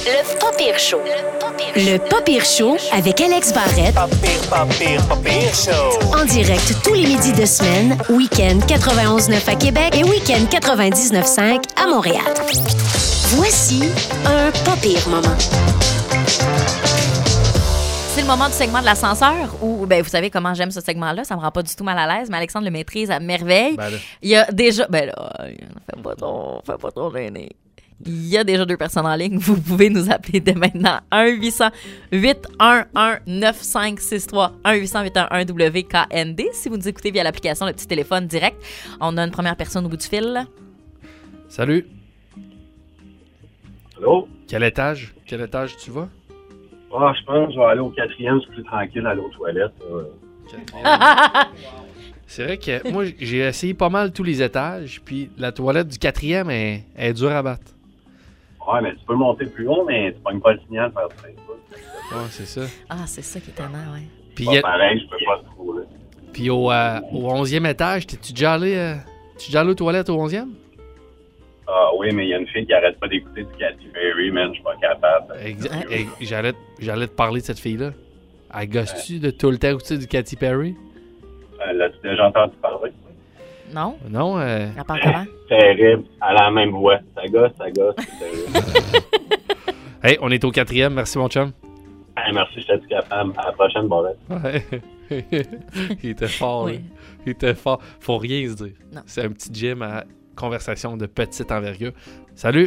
Le pas pire show. Le pas pire show avec Alex Barrette. Pas pire show. En direct tous les midis de semaine, week-end 91.9 à Québec et week-end 99.5 à Montréal. Voici un pas pire moment. C'est le moment du segment de l'ascenseur où, vous savez comment j'aime ce segment-là, ça me rend pas du tout mal à l'aise, mais Alexandre le maîtrise à merveille. Il y a déjà... fais pas ton gêné. Il y a déjà 2 personnes en ligne. Vous pouvez nous appeler dès maintenant. 1-800-811-9563. 1-800-811-WKND. Si vous nous écoutez via l'application, le petit téléphone direct. On a une première personne au bout du fil. Salut. Allô? Quel étage tu vas? Ah, je pense que je vais aller au 4e, c'est plus tranquille, aller aux toilettes. C'est vrai que moi, j'ai essayé pas mal tous les étages, puis la toilette du 4e est dure à battre. Ouais, mais tu peux monter plus haut, mais tu pognes pas le signal faire ça. Ouais, c'est ça. Ah, c'est ça qui est tellement, ouais. Puis pareil, je peux pas trop, là. Puis au 11e étage, t'es-tu déjà allé aux toilettes au 11e? Ah oui, mais il y a une fille qui arrête pas d'écouter du Katy Perry, man, je suis pas capable. J'allais te parler de cette fille-là. Elle gosse-tu de tout le temps écouter du Katy Perry? L'as-tu déjà entendu parler? Non? Non, Elle parle comment? Terrible, elle a la même voix. Ça gosse, c'est terrible. Hey, on est au 4e, merci mon chum. Hey, merci, je t'ai capable. À la prochaine, Borette. Ouais. Il était fort, Oui. là. Il était fort. Faut rien se dire. Non. C'est un petit gym à conversation de petite envergure. Salut!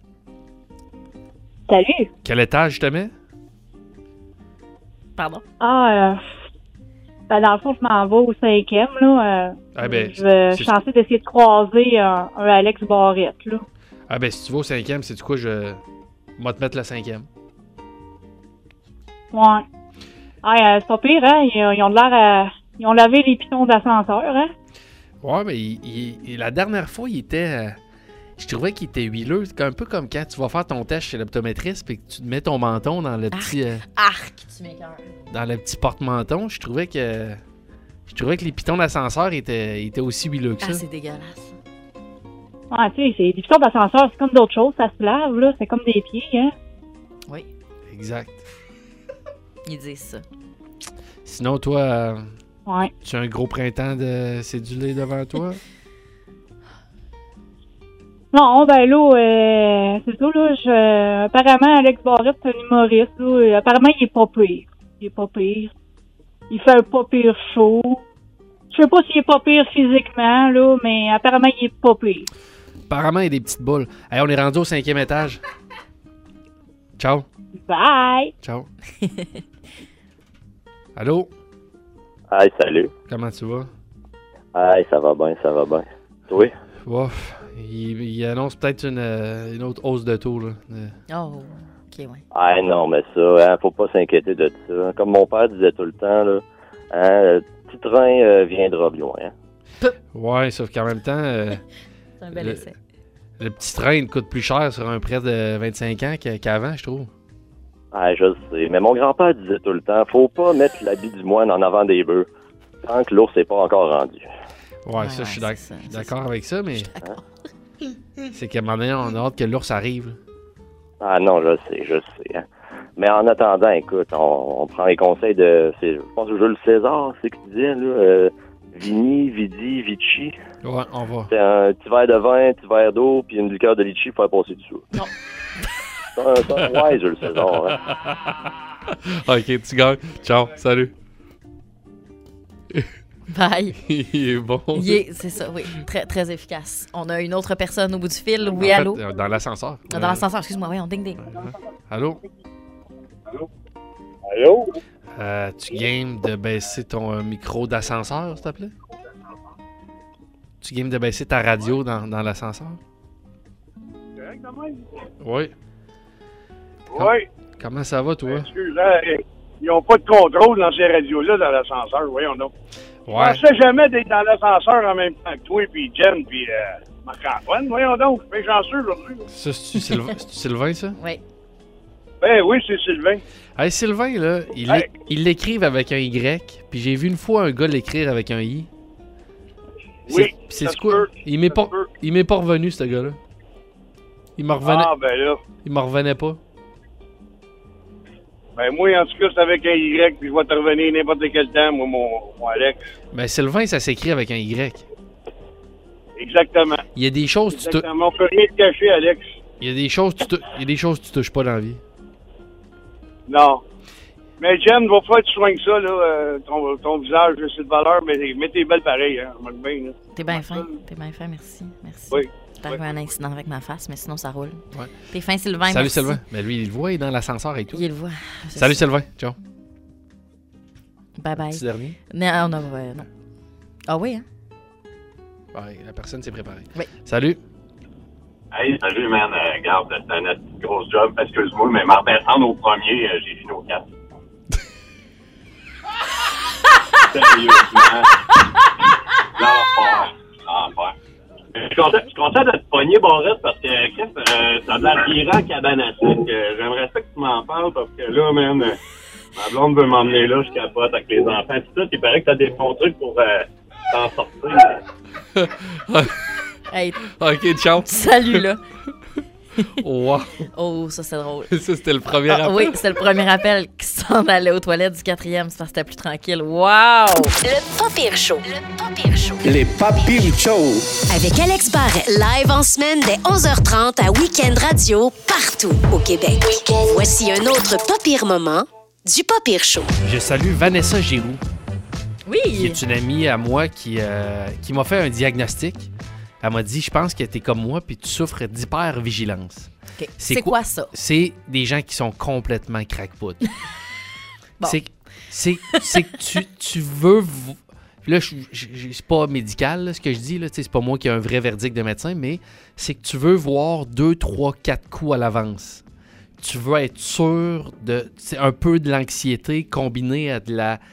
Salut! Quel étage je te mets? Pardon? Dans le fond, je m'en vais au 5e, là. Je suis censée d'essayer de croiser un Alex Barrette, là. Ah ben, si tu vas au 5e, c'est du coup, je vais te mettre le 5e. Ouais. C'est pas pire, hein? Ils ont l'air ils ont lavé les pitons d'ascenseur, hein? Ouais, mais la dernière fois, il était... je trouvais qu'il était huileux. C'est un peu comme quand tu vas faire ton test chez l'optométriste et que tu te mets ton menton dans le petit... tu m'écoeures. Dans le petit porte-menton. Je trouvais que les pitons d'ascenseur étaient aussi huileux que ça. Ah, c'est dégueulasse. Ouais, tu sais, c'est des pitons d'ascenseur, c'est comme d'autres choses, ça se lave, là. C'est comme des pieds, hein? Oui. Exact. Ils disent ça. Sinon, toi... Ouais. Tu as un gros printemps de cédulé devant toi? Non, ben là, c'est ça, là, apparemment, Alex Barrette, c'est un humoriste, là, apparemment, il est pas pire. Il fait un pas pire show. Je sais pas s'il est pas pire physiquement, là, mais apparemment, il est pas pire. Apparemment, il y a des petites boules. Hey, on est rendu au 5e étage. Ciao. Bye! Ciao. Allô? Hey, salut. Comment tu vas? Hey, ça va bien. Toi? Ouf. Il annonce peut-être une autre hausse de taux, là. Oh, ok, ouais. Ah non, mais ça, hein, faut pas s'inquiéter de ça. Comme mon père disait tout le temps, là, hein, le petit train viendra bien. Hein. Ouais, sauf qu'en même temps... c'est un bel essai. Le petit train il coûte plus cher sur un prêt de 25 ans qu'avant, je trouve. Ah, je sais. Mais mon grand-père disait tout le temps, faut pas mettre l'habit du moine en avant des bœufs tant que l'ours n'est pas encore rendu. Ouais, ça, je suis d'accord avec ça, mais... C'est qu'à un moment donné, on a hâte que l'ours arrive. Ah non, je sais. Hein. Mais en attendant, écoute, on prend les conseils de... Je pense que Jules César, c'est ce qu'il disait, là. Vini, Vidi, Vici. Ouais, on va. C'est un petit verre de vin, un petit verre d'eau, puis une liqueur de litchi pour faire passer dessous. Non. C'est un Jules César. Hein. Ok, tu gagnes. Ciao, salut. Bye. Il est bon. C'est ça, oui. Très, très efficace. On a une autre personne au bout du fil. Oui, allô? Dans l'ascenseur. Dans l'ascenseur, excuse-moi. Oui, on ding-ding. Allô? Allô? Tu games de baisser ton micro d'ascenseur, s'il te plaît? Tu games de baisser ta radio dans l'ascenseur? Correct, quand même? Oui. Oui. Comment ça va, toi? Excuse, ils n'ont pas de contrôle dans ces radios-là dans l'ascenseur, voyons donc. Ouais. Je pensais jamais d'être dans l'ascenseur en même temps que toi, puis Jen, puis Marc-Antoine. Voyons donc, je suis chanceux aujourd'hui. Ça, c'est-tu Sylvain, ça? Oui. Ben oui, c'est Sylvain. Hey, Sylvain, là, il l'écrive avec un Y, puis j'ai vu une fois un gars l'écrire avec un I. Oui, c'est quoi? Il m'est pas revenu, ce gars-là. Il m'en revenait. Ah, ben là. Il m'en revenait pas. Ben, moi, en tout cas, c'est avec un Y, puis je vais te revenir n'importe quel temps, moi, mon Alex. Ben, Sylvain, ça s'écrit avec un Y. Exactement. Il y a des choses Exactement. On peut rien te cacher, Alex. il y a des choses que tu touches pas dans la vie. Non. Mais Jen, va falloir que tu soignes ça, là. Ton visage, c'est de valeur, mais t'es belle pareil, hein. Remarque bien, là. T'es bien fin. T'es bien fin, merci. Merci. Oui. T'as eu un incident avec ma face, mais sinon, ça roule. Ouais. T'es fin, Sylvain. Salut, merci. Sylvain. Ben, lui, il le voit, il est dans l'ascenseur et tout. Il le voit. Salut, Sylvain. Ciao. Bye bye. Petit dernier. Non. Ah oui, hein? Ouais, la personne s'est préparée. Oui. Salut. Hey, salut, man. Regarde, c'est un gros job. Excuse-moi, mais m'en redescendre au premier, j'ai fini au 4. Sérieusement. L'enfer. Je suis content de te pogner, Barrette, parce que ça a de l'air tirant cabane à sucre. J'aimerais ça que tu m'en parles, parce que là, man, ma blonde veut m'emmener là, je capote avec les enfants. Tout ça, il paraît que t'as des bons trucs pour t'en sortir. Hey, OK, ciao. salut, là. Wow. Oh, ça, c'est drôle. Ça, c'était le premier appel. Oui, c'est le premier appel qui s'en allait aux toilettes du 4e. C'est parce que c'était plus tranquille. Wow! Le pas pire show. Le pas pire show. Les pas pires show. Avec Alex Barrette, live en semaine dès 11h30 à Week-end Radio, partout au Québec. Voici un autre pas pire moment du pas pire show. Je salue Vanessa Giroux, qui Oui! est une amie à moi qui m'a fait un diagnostic. Elle m'a dit, je pense que t'es comme moi puis tu souffres d'hypervigilance. Okay. C'est quoi ça? C'est des gens qui sont complètement crackpots. Bon. C'est que tu veux... Là, c'est pas médical, là, ce que je dis. Là, c'est pas moi qui ai un vrai verdict de médecin, mais c'est que tu veux voir 2, 3, 4 coups à l'avance. Tu veux être sûr de... C'est un peu de l'anxiété combinée à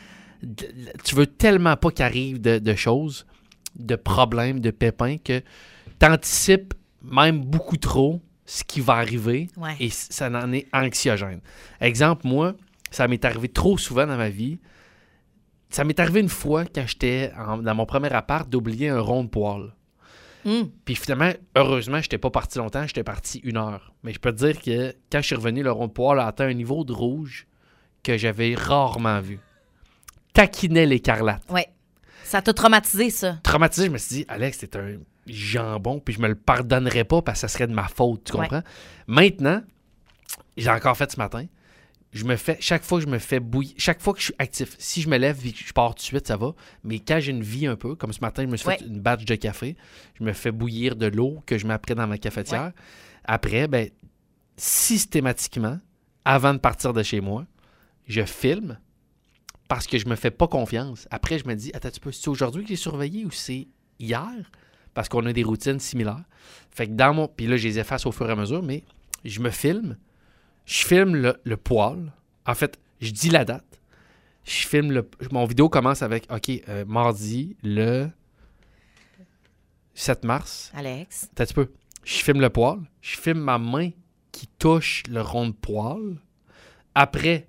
tu veux tellement pas qu'arrive de choses, de problèmes, de pépins, que t'anticipes même beaucoup trop ce qui va arriver, Ouais. et ça en est anxiogène. Exemple, moi, ça m'est arrivé trop souvent dans ma vie. Ça m'est arrivé une fois quand j'étais dans mon premier appart d'oublier un rond de poêle. Puis finalement, heureusement, j'étais pas parti longtemps, j'étais parti 1 heure. Mais je peux te dire que quand je suis revenu, le rond de poêle a atteint un niveau de rouge que j'avais rarement vu. Taquinait l'écarlate. Ouais. Ça t'a traumatisé, ça? Traumatisé, je me suis dit, Alex, t'es un jambon, puis je me le pardonnerais pas parce que ça serait de ma faute, tu comprends? Maintenant, j'ai encore fait ce matin, chaque fois que je me fais bouillir, chaque fois que je suis actif, si je me lève et que je pars tout de suite, ça va, mais quand j'ai une vie un peu, comme ce matin, je me suis fait une batch de café, je me fais bouillir de l'eau que je mets après dans ma cafetière. Ouais. Après, ben, systématiquement, avant de partir de chez moi, je filme, parce que je me fais pas confiance. Après, je me dis, attends, c'est aujourd'hui que j'ai surveillé ou c'est hier? Parce qu'on a des routines similaires. Fait que puis là, je les efface au fur et à mesure, mais je me filme. Je filme le poêle. En fait, je dis la date. Je filme mon vidéo commence avec, OK, mardi, le 7 mars. Alex. Attends un petit peu. Je filme le poêle. Je filme ma main qui touche le rond de poêle. Après,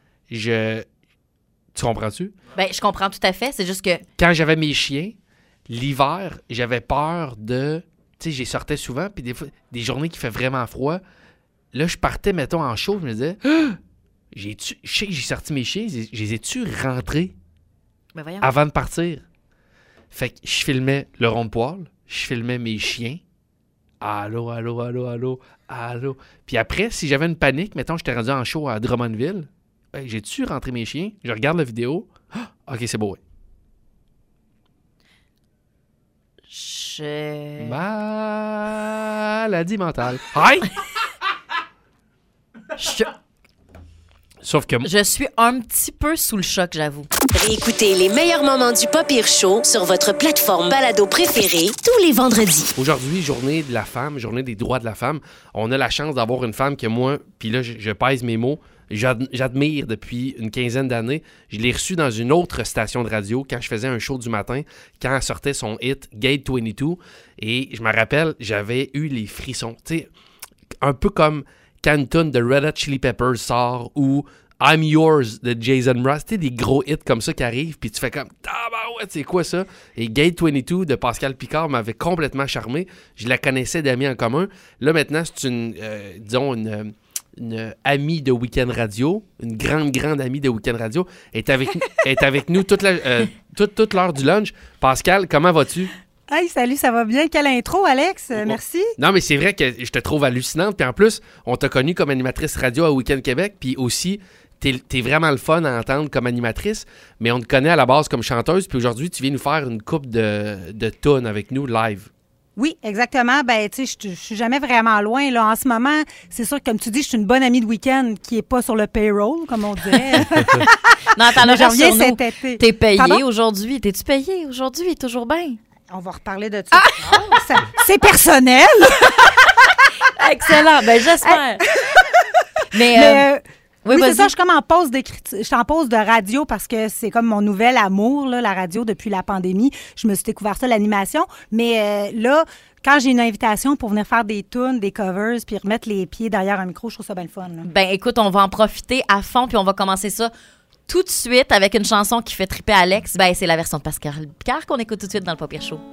tu comprends-tu? Ben, je comprends tout à fait. C'est juste que... Quand j'avais mes chiens, l'hiver, j'avais peur de... Tu sais, j'y sortais souvent, puis des fois, des journées qui fait vraiment froid, là, je partais, mettons, en chaud, je me disais, je sais que j'ai sorti mes chiens, je les ai-tu rentrés avant de partir? Fait que je filmais le rond de poêle, je filmais mes chiens. Allô, allô, allô, allô, allô. Puis après, si j'avais une panique, mettons, j'étais rendu en show à Drummondville, j'ai-tu rentré mes chiens? Je regarde la vidéo. OK, c'est beau, ouais. Maladie mentale. Aïe! Sauf que... Je suis un petit peu sous le choc, j'avoue. Réécoutez les meilleurs moments du pas pire show sur votre plateforme balado préférée tous les vendredis. Aujourd'hui, journée de la femme, journée des droits de la femme. On a la chance d'avoir une femme que moi, puis là, je pèse mes mots, j'admire depuis une quinzaine d'années. Je l'ai reçue dans une autre station de radio quand je faisais un show du matin, quand elle sortait son hit Gate 22. Et je me rappelle, j'avais eu les frissons. Tu sais, un peu comme quand une tune de Red Hot Chili Peppers sort ou I'm Yours de Jason Mraz. Tu sais, des gros hits comme ça qui arrivent, puis tu fais comme ah bah ouais, c'est quoi ça? Et Gate 22 de Pascal Picard m'avait complètement charmé. Je la connaissais d'amis en commun. Là, maintenant, c'est une une amie de Week-end Radio, une grande amie de Week-end Radio, est avec nous toute l'heure du lunch. Pascal, comment vas-tu? Hey, salut, ça va bien? Quelle intro, Alex? Merci. Non, mais c'est vrai que je te trouve hallucinante. Puis en plus, on t'a connue comme animatrice radio à Week-end Québec. Puis aussi, t'es vraiment le fun à entendre comme animatrice. Mais on te connaît à la base comme chanteuse. Puis aujourd'hui, tu viens nous faire une coupe de tunes avec nous live. Oui, exactement. Ben, tu sais, je suis jamais vraiment loin. Là, en ce moment, c'est sûr que, comme tu dis, je suis une bonne amie de week-end qui n'est pas sur le payroll, comme on dirait. Non, t'en as reviens sur cet nous. été. T'es payé aujourd'hui. T'es-tu payé aujourd'hui? Toujours bien. On va reparler de ça. C'est personnel. Excellent. Ben, j'espère. Mais oui, c'est ça, je suis comme en pause d'écriture. Je suis en pause de radio parce que c'est comme mon nouvel amour, là, la radio, depuis la pandémie. Je me suis découvert ça, l'animation. Mais là, quand j'ai une invitation pour venir faire des tunes, des covers, puis remettre les pieds derrière un micro, je trouve ça bien le fun. Là. Ben, écoute, on va en profiter à fond, puis on va commencer ça tout de suite avec une chanson qui fait triper Alex. Ben, c'est la version de Pascal Picard qu'on écoute tout de suite dans le Pas Pire Show.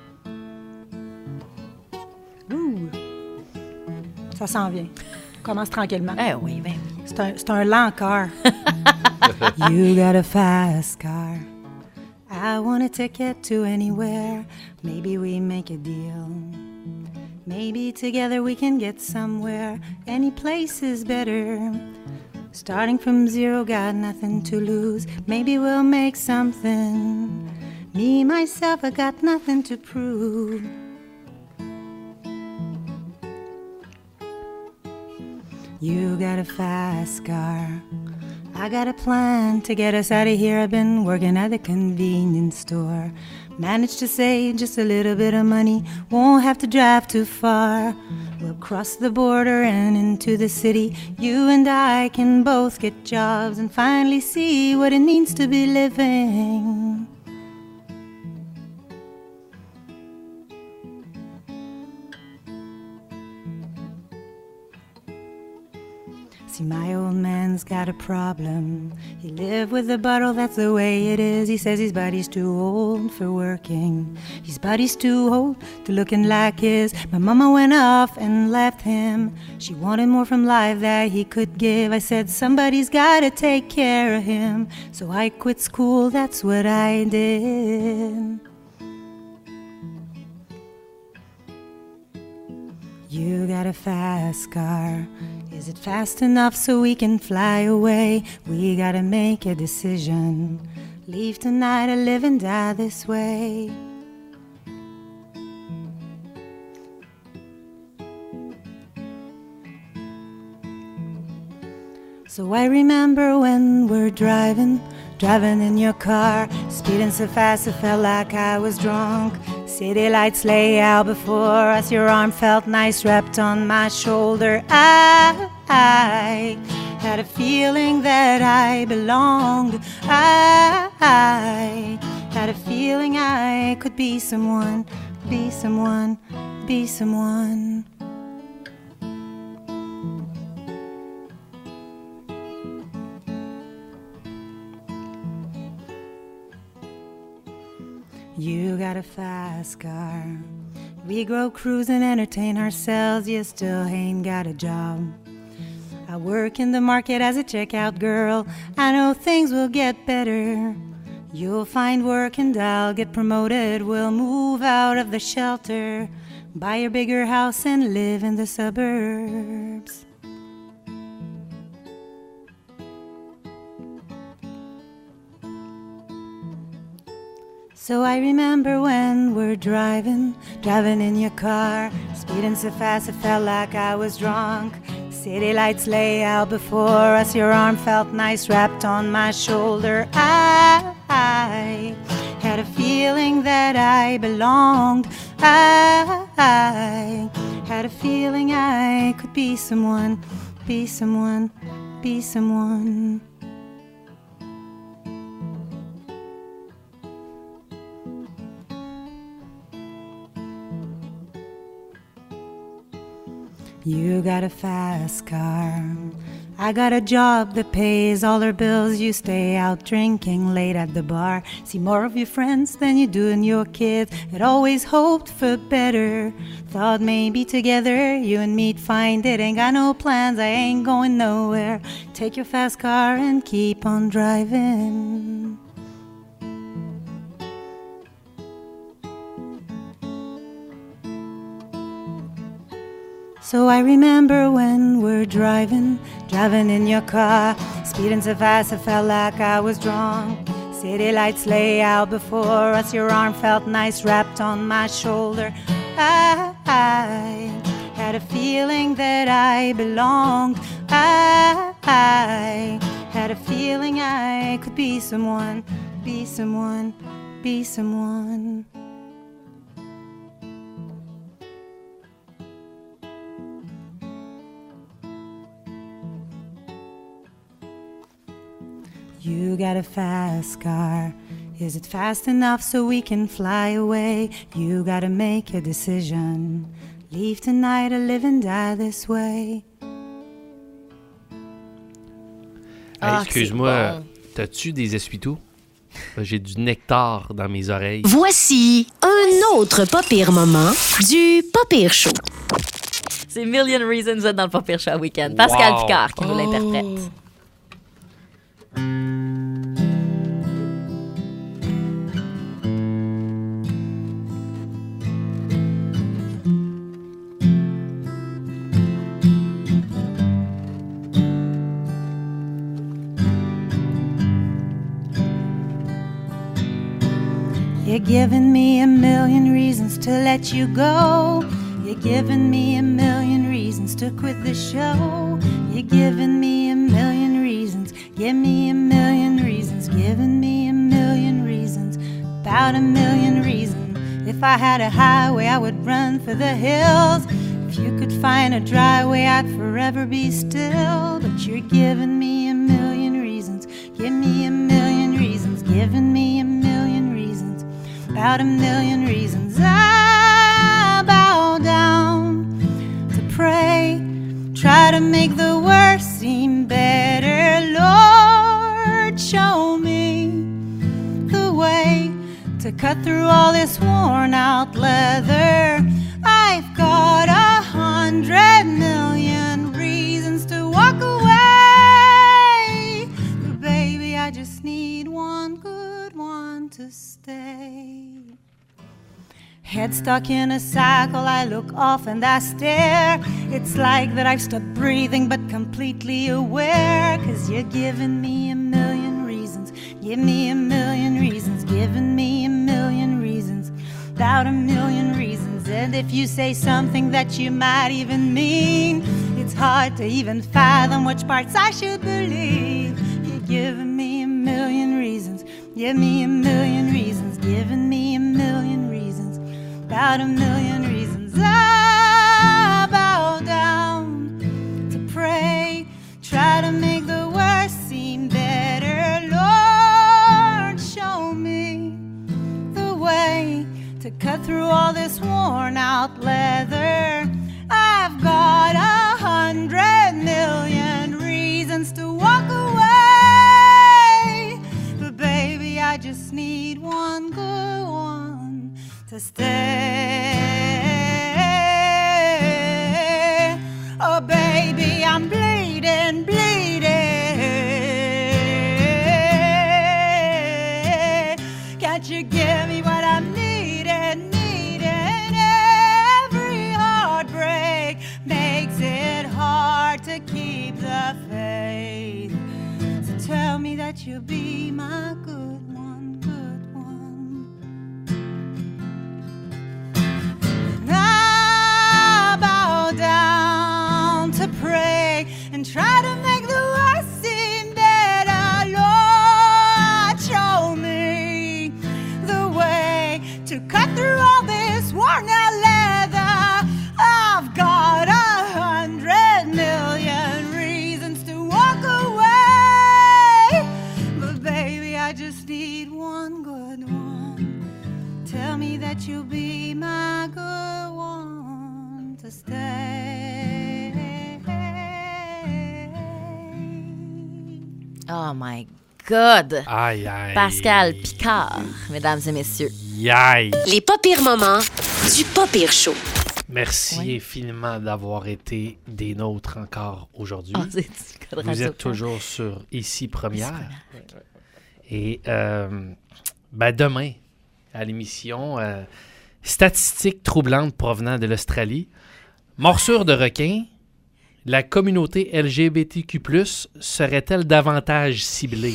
Ouh. Ça s'en vient. On commence tranquillement. Eh oui, ben oui. C'est un lent car. You got a fast car. I want a ticket to anywhere. Maybe we make a deal. Maybe together we can get somewhere. Any place is better. Starting from zero, got nothing to lose. Maybe we'll make something. Me, myself, I got nothing to prove. You got a fast car. I got a plan to get us out of here. I've been working at the convenience store. Managed to save just a little bit of money. Won't have to drive too far. We'll cross the border and into the city. You and I can both get jobs and finally see what it means to be living. See, my old man's got a problem. He lived with a bottle, that's the way it is. He says his body's too old for working. His body's too old to looking like his. My mama went off and left him. She wanted more from life that he could give. I said, somebody's gotta take care of him. So I quit school, that's what I did. You got a fast car. Is it fast enough so we can fly away? We gotta make a decision. Leave tonight or live and die this way. So I remember when we're driving in your car, speeding so fast it felt like I was drunk. City lights lay out before us, your arm felt nice wrapped on my shoulder. I had a feeling that I belonged. I had a feeling I could be someone, be someone, be someone. You got a fast car. We go cruise and entertain ourselves. You still ain't got a job. I work in the market as a checkout girl. I know things will get better. You'll find work and I'll get promoted. We'll move out of the shelter, buy a bigger house and live in the suburbs. So I remember when we're driving in your car, speeding so fast it felt like I was drunk. City lights lay out before us, your arm felt nice wrapped on my shoulder. I had a feeling that I belonged. I had a feeling I could be someone, be someone, be someone. You got a fast car. I got a job that pays all her bills. You stay out drinking late at the bar. See more of your friends than you do in your kids. Had always hoped for better. Thought maybe together you and me'd find it. Ain't got no plans, I ain't going nowhere. Take your fast car and keep on driving. So I remember when we're driving in your car, speeding so fast I felt like I was drunk. City lights lay out before us, your arm felt nice wrapped on my shoulder. I had a feeling that I belonged. I had a feeling I could be someone, be someone, be someone. You got a fast car. Is it fast enough so we can fly away? You gotta make a decision. Leave tonight or live and die this way. Hey, excuse-moi, bon. T'as-tu des essuie-tout? J'ai du nectar dans mes oreilles. Voici un autre pas pire moment du Pas Pire Show. C'est Million Reasons dans le Pas Pire Show Week-end. Pascal Picard qui nous l'interprète. You're giving me a million reasons to let you go. You're giving me a million reasons to quit the show. You're giving me a million reasons. Give me a million reasons. Giving me a million reasons. About a million reasons. If I had a highway, I would run for the hills. If you could find a dry way, I'd forever be still. But you're giving me a million reasons. Give me a million reasons. Giving me a million reasons. About a million reasons. I bow down to pray. Try to make the worst seem better. Lord, show me the way to cut through all this worn out leather. I've got 100 million reasons to walk away. But baby, I just need one good one to stay. Head stuck in a cycle, I look off and I stare. It's like that I've stopped breathing but completely aware. 'Cause you're giving me a million reasons. Give me a million reasons. Giving me a million reasons. About a million reasons. And if you say something that you might even mean, it's hard to even fathom which parts I should believe. You're giving me a million reasons. Give me a million reasons. Giving me a million reasons. About a million reasons. I bow down to pray. Try to make the worst seem better. Lord, show me the way to cut through all this worn out leather. I've got 100 million reasons to walk away. But baby, I just need one good one to stay. Oh baby, I'm bleeding, bleeding. Can't you give me what I'm needing, needing? Every heartbreak makes it hard to keep the faith. So tell me that you'll be my good one, good one. I bow down to pray and try to make the worst seem better. Lord, show me the way to cut through all this worn out leather. I've got 100 million reasons to walk away. But baby, I just need one good one. Tell me that you'll be my good one to stay. Oh my God! Aïe, aïe. Pascal Picard, mesdames et messieurs. Aïe. Les pas pires moments du pas pire show. Merci infiniment d'avoir été des nôtres encore aujourd'hui. Vous êtes toujours sur Ici Première. Et demain, à l'émission, statistiques troublantes provenant de l'Australie, morsure de requin, la communauté LGBTQ+, serait-elle davantage ciblée?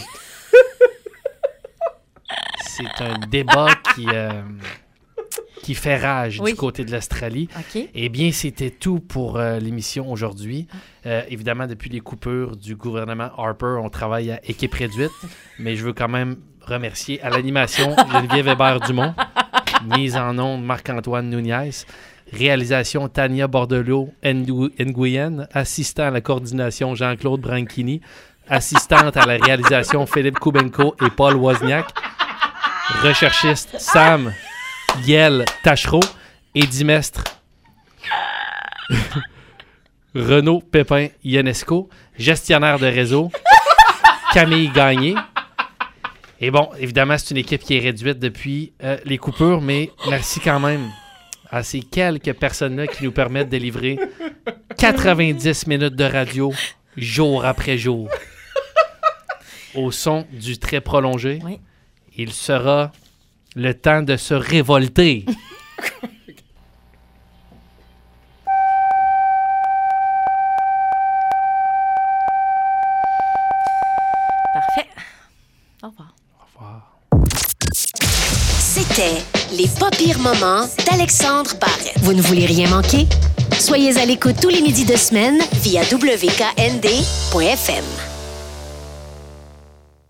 C'est un débat qui fait rage du côté de l'Australie. Okay. Eh bien, c'était tout pour l'émission aujourd'hui. Évidemment, depuis les coupures du gouvernement Harper, on travaille à équipe réduite, mais je veux quand même remercier à l'animation Geneviève Hébert-Dumont, mise en onde Marc-Antoine Nunez, réalisation Tania Bordelot-Nguyen, assistant à la coordination Jean-Claude Branchini, assistante à la réalisation Philippe Koubenko et Paul Wozniak, recherchiste Sam Yel Tachereau et Dimestre Renaud Pépin Ionesco, gestionnaire de réseau Camille Gagné. Et bon, évidemment, c'est une équipe qui est réduite depuis les coupures, mais merci quand même à ces quelques personnes-là qui nous permettent de livrer 90 minutes de radio jour après jour au son du très prolongé. Oui. Il sera le temps de se révolter. Parfait. Au revoir. Au revoir. C'était les pas pires moments d'Alexandre Barrette. Vous ne voulez rien manquer? Soyez à l'écoute tous les midis de semaine via WKND.FM.